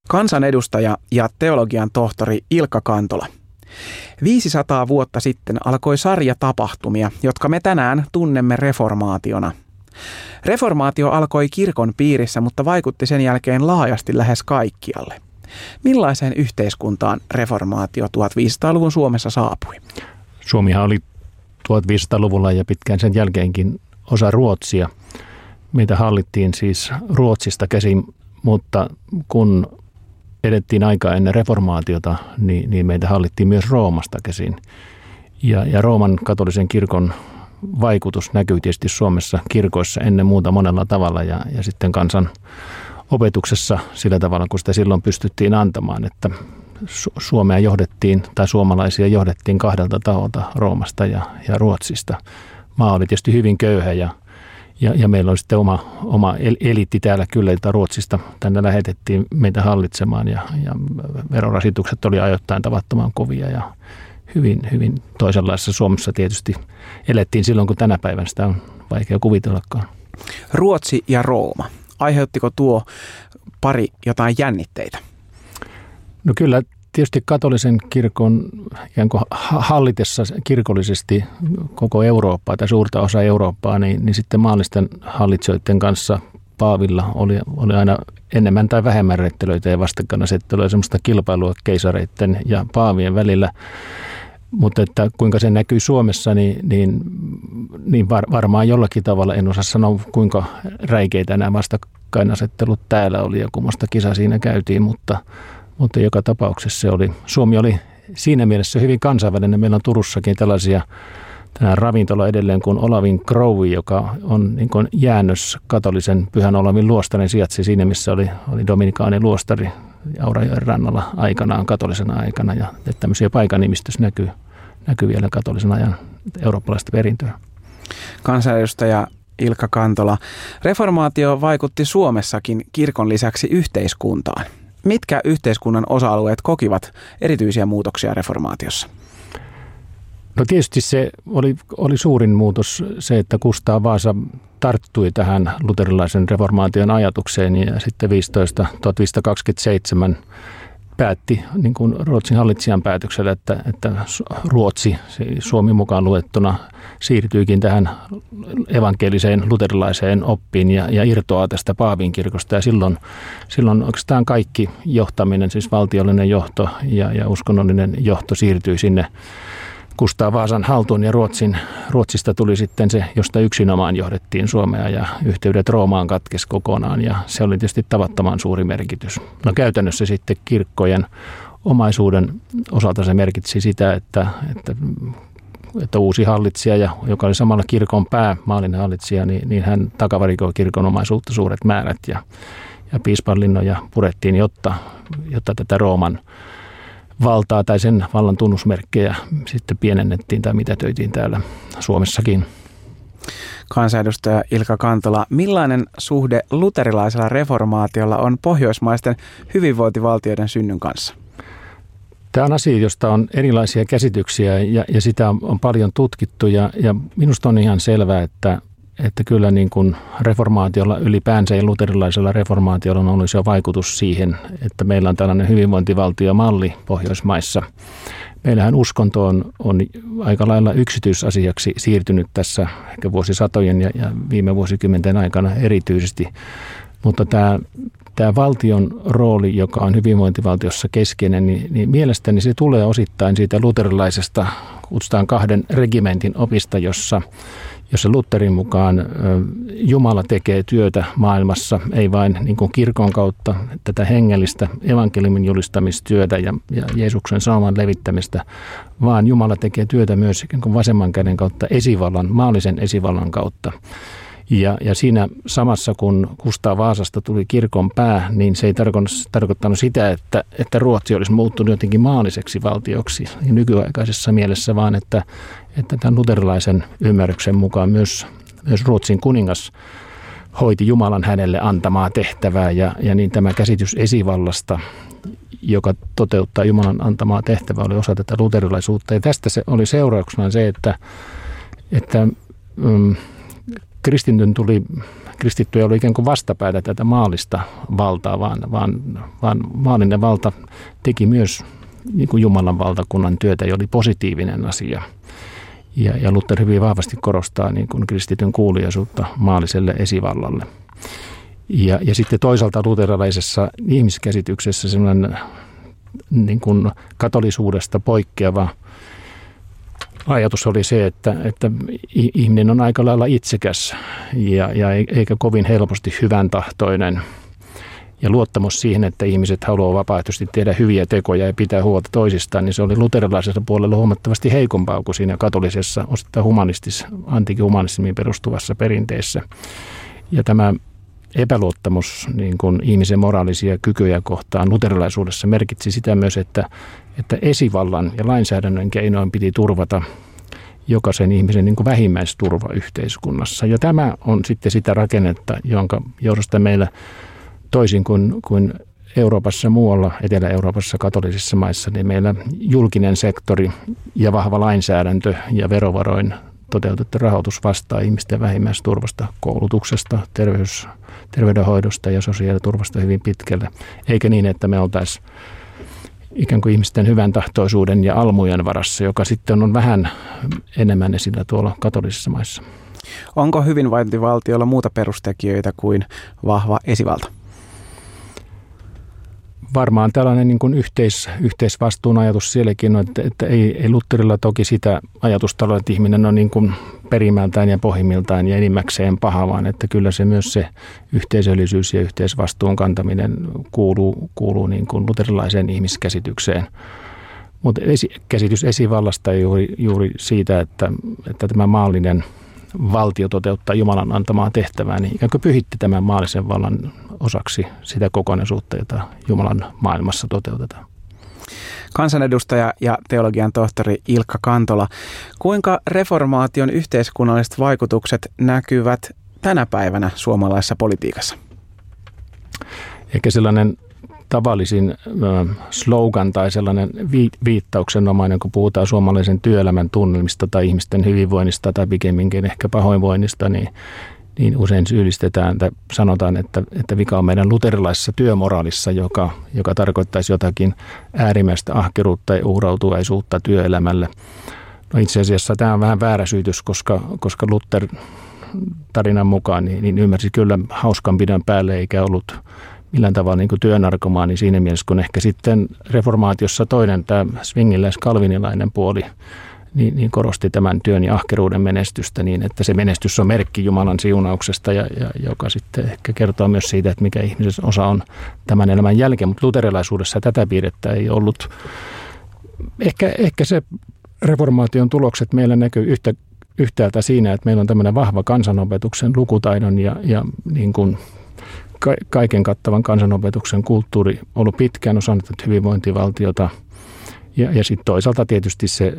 Kansanedustaja ja teologian tohtori Ilkka Kantola. 500 vuotta sitten alkoi sarja tapahtumia, jotka me tänään tunnemme reformaationa. Reformaatio alkoi kirkon piirissä, mutta vaikutti sen jälkeen laajasti lähes kaikkialle. Millaiseen yhteiskuntaan reformaatio 1500-luvun Suomessa saapui? Suomihan oli 1500-luvulla ja pitkään sen jälkeenkin osa Ruotsia. Meitä hallittiin siis Ruotsista käsin, mutta kun edettiin aikaa ennen reformaatiota, niin meitä hallittiin myös Roomasta käsin. Ja Rooman katolisen kirkon vaikutus näkyy tietysti Suomessa kirkoissa ennen muuta monella tavalla ja sitten kansan opetuksessa sillä tavalla, kun sitä silloin pystyttiin antamaan, että Suomea johdettiin tai suomalaisia johdettiin kahdelta taholta, Roomasta ja Ruotsista. Maa oli tietysti hyvin köyhä ja meillä oli sitten oma eliitti täällä kyllä, jota Ruotsista tänne lähetettiin meitä hallitsemaan ja verorasitukset oli ajoittain tavattoman kovia ja hyvin toisenlaisessa Suomessa tietysti elettiin silloin, kun tänä päivänä sitä on vaikea kuvitellakaan. Ruotsi ja Rooma. Aiheuttiko tuo pari jotain jännitteitä? No kyllä tietysti katolisen kirkon ikään kuin hallitessa kirkollisesti koko Eurooppaa tai suurta osa Eurooppaa, niin sitten maallisten hallitsijoiden kanssa paavilla oli aina enemmän tai vähemmän rettelöitä ja vastakkainasettelua, semmoista kilpailua keisareiden ja paavien välillä. Mutta että kuinka se näkyy Suomessa, niin varmaan jollakin tavalla, en osaa sanoa kuinka räikeitä nämä vastakkainasettelut täällä oli ja kummoista kisa siinä käytiin, mutta joka tapauksessa Suomi oli siinä mielessä hyvin kansainvälinen. Meillä on Turussakin tänään ravintola edelleen kuin Olavin Kroui, joka on niin kuin jäännös katolisen Pyhän Olavin luostarin sijaitsi siinä, missä oli Dominikaani luostari Aurajoen rannalla aikanaan katolisena aikana. Ja tämmöisiä paikanimistössä näkyy vielä katolisen ajan eurooppalaista perintöä. Kansanedustaja Ilkka Kantola. Reformaatio vaikutti Suomessakin kirkon lisäksi yhteiskuntaan. Mitkä yhteiskunnan osa-alueet kokivat erityisiä muutoksia reformaatiossa? No tietysti se oli suurin muutos se, että Kustaa Vaasa tarttui tähän luterilaisen reformaation ajatukseen ja sitten 1527 päätti niin kuin Ruotsin hallitsijan päätöksellä, että Ruotsi, Suomi mukaan luettuna, siirtyykin tähän evankeliseen luterilaiseen oppiin ja irtoaa tästä Paavin kirkosta. Ja silloin oikeastaan kaikki johtaminen, siis valtiollinen johto ja uskonnollinen johto siirtyi sinne Kustaa Vaasan haltuun ja Ruotsista tuli sitten se, josta yksinomaan johdettiin Suomea ja yhteydet Roomaan katkesi kokonaan ja se oli tietysti tavattoman suuri merkitys. No käytännössä sitten kirkkojen omaisuuden osalta se merkitsi sitä, että uusi hallitsija, joka oli samalla kirkon maallinen hallitsija, niin hän takavarikoi kirkon omaisuutta suuret määrät ja piispanlinnoja purettiin, jotta tätä Rooman valtaa tai sen vallan tunnusmerkkejä sitten pienennettiin tai mitätöitiin täällä Suomessakin. Kansanedustaja Ilkka Kantola, millainen suhde luterilaisella reformaatiolla on pohjoismaisten hyvinvointivaltioiden synnyn kanssa? Tämä on asia, josta on erilaisia käsityksiä ja sitä on paljon tutkittu ja minusta on ihan selvää, että kyllä niin kuin reformaatiolla ylipäänsä ja luterilaisella reformaatiolla on ollut jo vaikutus siihen, että meillä on tällainen hyvinvointivaltiomalli Pohjoismaissa. Meillähän uskonto on aika lailla yksityisasiaksi siirtynyt tässä ehkä vuosisatojen ja viime vuosikymmenten aikana erityisesti, mutta tämä valtion rooli, joka on hyvinvointivaltiossa keskeinen, niin mielestäni se tulee osittain siitä luterilaisesta, kutsutaan 2 regimentin opista, jossa Lutherin mukaan Jumala tekee työtä maailmassa, ei vain niin kuin kirkon kautta tätä hengellistä evankeliumin julistamistyötä ja Jeesuksen sanoman levittämistä, vaan Jumala tekee työtä myös vasemman käden kautta maallisen esivallan kautta. Ja siinä samassa, kun Kustaa Vaasasta tuli kirkon pää, niin se ei tarkoittanut sitä, että Ruotsi olisi muuttunut jotenkin maalliseksi valtioksi nykyaikaisessa mielessä, vaan että tämän luterilaisen ymmärryksen mukaan myös Ruotsin kuningas hoiti Jumalan hänelle antamaa tehtävää ja niin tämä käsitys esivallasta, joka toteuttaa Jumalan antamaa tehtävää, oli osa tätä luterilaisuutta. Ja tästä se oli seurauksena se, että kristintyn tuli kristitty ei ollut ikään kuin vastapäätä tätä maallista valtaa, vaan maallinen valta teki myös niin kuin Jumalan valtakunnan työtä ja oli positiivinen asia. Ja Luther hyvin vahvasti korostaa niin kuin kristityn kuuliaisuutta maalliselle esivallalle. Ja sitten toisaalta luterilaisessa ihmiskäsityksessä sellainen niin kuin katolisuudesta poikkeava ajatus oli se, että ihminen on aika lailla itsekäs ja eikä kovin helposti hyvän tahtoinen. Ja luottamus siihen, että ihmiset haluaa vapaaehtoisesti tehdä hyviä tekoja ja pitää huolta toisistaan, niin se oli luterilaisessa puolella huomattavasti heikompaa kuin siinä katolisessa, osittain antiikin humanismiin perustuvassa perinteessä. Ja tämä epäluottamus niin kuin ihmisen moraalisia kykyjä kohtaan luterilaisuudessa merkitsi sitä myös, että esivallan ja lainsäädännön keinoin piti turvata jokaisen ihmisen niin kuin vähimmäisturva yhteiskunnassa. Ja tämä on sitten sitä rakennetta, jonka johdosta meillä toisin kuin Euroopassa muualla, Etelä-Euroopassa katolisissa maissa, niin meillä julkinen sektori ja vahva lainsäädäntö ja verovaroin toteutettu rahoitus vastaa ihmisten vähimmäisturvasta, koulutuksesta, terveydenhoidosta ja sosiaaliturvasta hyvin pitkälle. Eikä niin, että me oltaisiin ikään kuin ihmisten hyvän tahtoisuuden ja almujen varassa, joka sitten on vähän enemmän esillä tuolla katolisissa maissa. Onko hyvinvointivaltiolla muuta perustekijöitä kuin vahva esivalta? Varmaan tällainen niin kuin yhteisvastuun ajatus sielläkin on, että ei Lutherilla toki sitä ajatusta ole, että ihminen on niin kuin perimältään ja pohjimmiltaan ja enimmäkseen paha, vaan että kyllä se myös se yhteisöllisyys ja yhteisvastuun kantaminen kuuluu niin kuin luterilaiseen ihmiskäsitykseen. Mutta käsitys esivallasta juuri siitä, että tämä maallinen valtio toteuttaa Jumalan antamaa tehtävää, niin ikään kuin pyhitti tämän maallisen vallan osaksi sitä kokonaisuutta, jota Jumalan maailmassa toteutetaan. Kansanedustaja ja teologian tohtori Ilkka Kantola, kuinka reformaation yhteiskunnalliset vaikutukset näkyvät tänä päivänä suomalaisessa politiikassa? Ehkä sellainen tavallisin slogan tai sellainen viittauksenomainen, kun puhutaan suomalaisen työelämän tunnelmista tai ihmisten hyvinvoinnista tai pikemminkin ehkä pahoinvoinnista, niin usein syyllistetään tai sanotaan, että vika on meidän luterilaisessa työmoraalissa, joka tarkoittaisi jotakin äärimmäistä ahkeruutta ja uhrautuvaisuutta työelämälle. No itse asiassa tämä on vähän väärä syytös, koska Luther tarinan mukaan niin ymmärsi kyllä hauskanpidon päälle eikä ollut millään tavalla niin kuin työnarkomaani siinä mielessä, kun ehkä sitten reformaatiossa toinen, tämä swingiläis-kalvinilainen puoli, niin korosti tämän työn ja ahkeruuden menestystä niin, että se menestys on merkki Jumalan siunauksesta, ja joka sitten ehkä kertoo myös siitä, että mikä ihmisen osa on tämän elämän jälkeen. Mutta luterilaisuudessa tätä piirrettä ei ollut. Ehkä se reformaation tulokset meillä näkyy yhtäältä siinä, että meillä on tämmöinen vahva kansanopetuksen lukutaidon ja niin kuin kaiken kattavan kansanopetuksen kulttuuri ollut pitkään osannut hyvinvointivaltiota. Ja sitten toisaalta tietysti se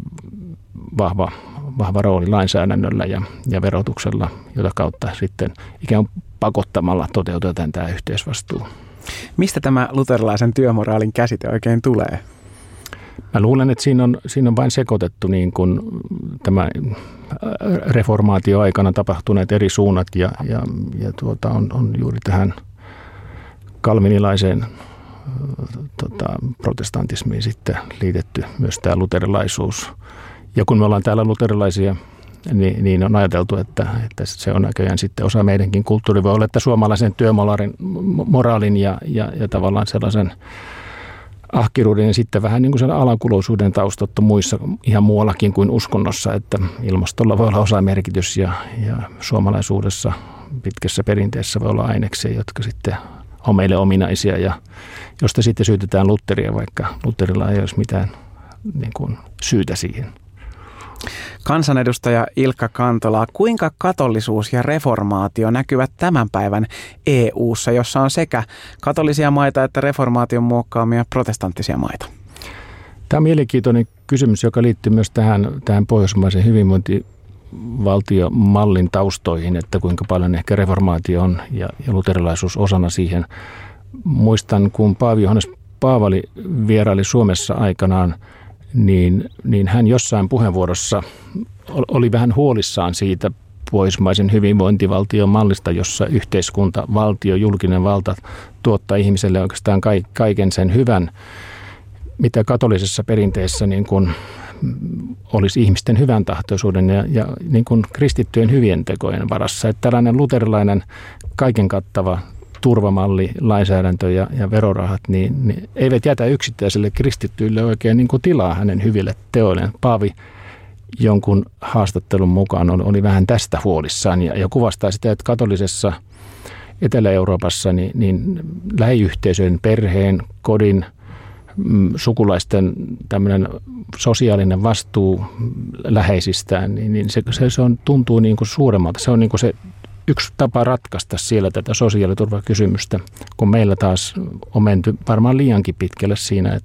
vahva rooli lainsäädännöllä ja verotuksella, jota kautta sitten ikään kuin pakottamalla toteutetaan tämä yhteisvastuu. Mistä tämä luterilaisen työmoraalin käsite oikein tulee? Mä luulen, että siinä on vain sekoitettu niin kuin tämä reformaatioaikana tapahtuneet eri suunnat ja on juuri tähän kalvinilaiseen protestantismiin sitten liitetty myös tämä luterilaisuus. Ja kun me ollaan täällä luterilaisia, niin on ajateltu, että se on näköjään sitten osa meidänkin kulttuuri. Voi olla, että suomalaisen työmoraalin ja tavallaan sellaisen ahkeruuden ja sitten vähän niin kuin sen alakuloisuuden taustat muissa ihan muuallakin kuin uskonnossa, että ilmastolla voi olla osamerkitys ja suomalaisuudessa pitkässä perinteessä voi olla aineksia, jotka sitten on meille ominaisia ja josta sitten syytetään Lutheria, vaikka Lutherilla ei olisi mitään niin kuin syytä siihen. Kansanedustaja Ilkka Kantola, kuinka katolisuus ja reformaatio näkyvät tämän päivän EU:ssa, jossa on sekä katolisia maita että reformaation muokkaamia protestanttisia maita? Tämä on mielenkiintoinen kysymys, joka liittyy myös tähän pohjoismaisen hyvinvointivaltiomallin taustoihin, että kuinka paljon ehkä reformaatio on ja luterilaisuus osana siihen. Muistan, kun Paavi Johannes Paavali vieraili Suomessa aikanaan, niin hän jossain puheenvuorossa oli vähän huolissaan siitä pohjoismaisen hyvinvointivaltion mallista, jossa yhteiskunta, valtio, julkinen valta tuottaa ihmiselle oikeastaan kaiken sen hyvän, mitä katolisessa perinteessä niin kuin olisi ihmisten hyvän tahtoisuuden ja niin kuin kristittyjen hyvien tekojen varassa. Että tällainen luterilainen kaiken kattava turvamalli, lainsäädäntö ja verorahat, niin eivät jätä yksittäiselle kristittyille oikein niin kuin tilaa hänen hyville teoilleen. Paavi jonkun haastattelun mukaan oli vähän tästä huolissaan ja kuvastaa sitä, että katolisessa Etelä-Euroopassa niin lähiyhteisöjen, perheen, kodin, sukulaisten tämmöinen sosiaalinen vastuu läheisistään, niin se tuntuu niin kuin suuremmalta. Se on niin kuin se yksi tapa ratkaista siellä tätä sosiaaliturvakysymystä, kun meillä taas on menty varmaan liiankin pitkälle siinä,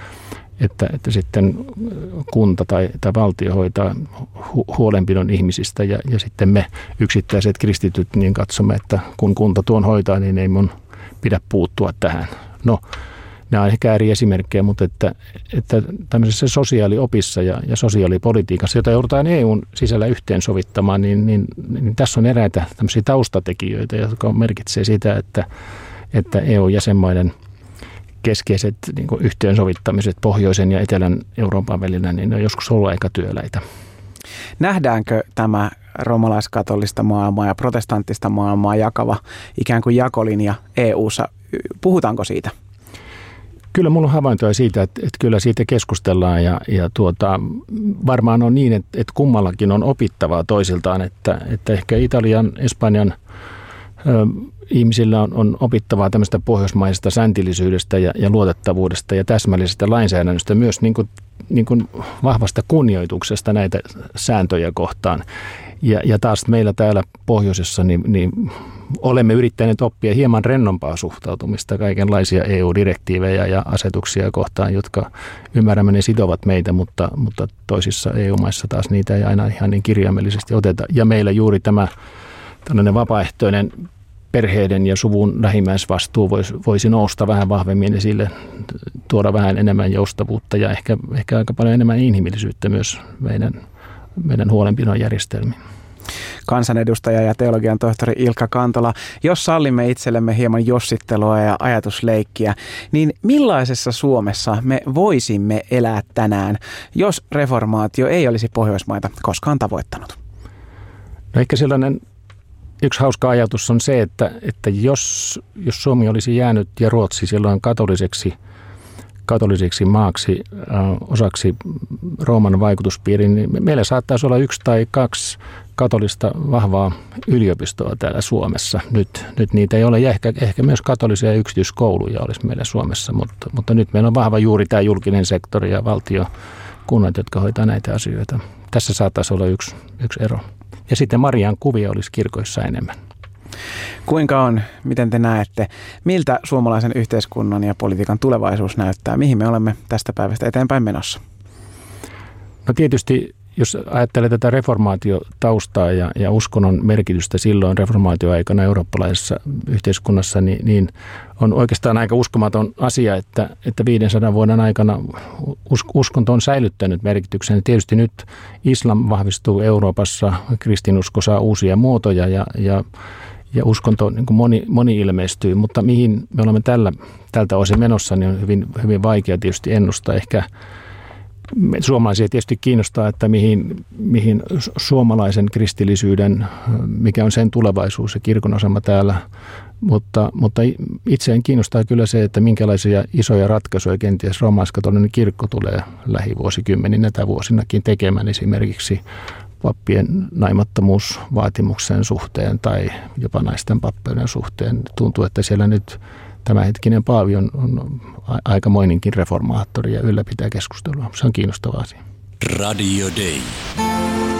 että sitten kunta tai valtio hoitaa huolenpidon ihmisistä ja sitten me yksittäiset kristityt niin katsomme, että kun kunta tuon hoitaa, niin ei mun pidä puuttua tähän. No, nämä on ehkä eri esimerkkejä, mutta että tämmöisessä sosiaaliopissa ja sosiaalipolitiikassa, jota joudutaan EUn sisällä yhteensovittamaan, niin tässä on eräitä tämmöisiä taustatekijöitä, jotka merkitsee sitä, että EU-jäsenmaiden keskeiset niin kuin yhteensovittamiset pohjoisen ja etelän Euroopan välillä, niin ne on joskus ollut aika työläitä. Nähdäänkö tämä roomalaiskatolista maailmaa ja protestanttista maailmaa jakava ikään kuin jakolinja EU:ssa? Puhutaanko siitä? Kyllä mulla on havaintoja siitä, että kyllä siitä keskustellaan ja varmaan on niin, että kummallakin on opittavaa toisiltaan, että ehkä Italian, Espanjan ihmisillä on opittavaa tämmöistä pohjoismaisesta säntillisyydestä ja luotettavuudesta ja täsmällisestä lainsäädännöstä, myös niin kuin vahvasta kunnioituksesta näitä sääntöjä kohtaan. Ja taas meillä täällä pohjoisessa niin olemme yrittäneet oppia hieman rennompaa suhtautumista kaikenlaisia EU-direktiivejä ja asetuksia kohtaan, jotka ymmärrämme ne sitovat meitä, mutta toisissa EU-maissa taas niitä ei aina ihan niin kirjaimellisesti oteta. Ja meillä juuri tämä tällainen vapaaehtoinen perheiden ja suvun lähimmäisvastuu voisi nousta vähän vahvemmin esille, tuoda vähän enemmän joustavuutta ja ehkä aika paljon enemmän inhimillisyyttä myös meidän huolenpidon järjestelmiin. Kansanedustaja ja teologian tohtori Ilkka Kantola, jos sallimme itsellemme hieman jossittelua ja ajatusleikkiä, niin millaisessa Suomessa me voisimme elää tänään, jos reformaatio ei olisi Pohjoismaita koskaan tavoittanut? No ehkä sellainen yksi hauska ajatus on se, että jos Suomi olisi jäänyt ja Ruotsi silloin katoliseksi maaksi osaksi Rooman vaikutuspiiriin, niin meillä saattaisi olla 1 tai 2 katolista vahvaa yliopistoa täällä Suomessa. Nyt niitä ei ole ja ehkä myös katolisia yksityiskouluja olisi meillä Suomessa, mutta nyt meillä on vahva juuri tämä julkinen sektori ja valtiokunnat, jotka hoitaa näitä asioita. Tässä saattaisi olla yksi ero. Ja sitten Marian kuvia olisi kirkoissa enemmän. Kuinka on, miten te näette, miltä suomalaisen yhteiskunnan ja politiikan tulevaisuus näyttää? Mihin me olemme tästä päivästä eteenpäin menossa? No tietysti, jos ajattelee tätä reformaatiotaustaa ja uskonnon merkitystä silloin reformaatioaikana eurooppalaisessa yhteiskunnassa, niin on oikeastaan aika uskomaton asia, että 500 vuoden aikana uskonto on säilyttänyt merkityksen. Tietysti nyt islam vahvistuu Euroopassa, kristinusko saa uusia muotoja ja uskonto niin kuin moni ilmestyy, mutta mihin me olemme tältä osin menossa, niin on hyvin, hyvin vaikea tietysti ennustaa. Ehkä suomalaisia tietysti kiinnostaa, että mihin suomalaisen kristillisyyden, mikä on sen tulevaisuus ja kirkon asema täällä, mutta itseään kiinnostaa kyllä se, että minkälaisia isoja ratkaisuja kenties roomalaiskatolinen kirkko tulee lähivuosikymmeninä tai vuosinakin tekemään esimerkiksi pappien naimattomuusvaatimuksen suhteen tai jopa naisten pappeuden suhteen. Tuntuu, että siellä nyt tämänhetkinen paavi on aikamoinenkin reformaattori ja ylläpitää keskustelua. Se on kiinnostava asia. Radio Day.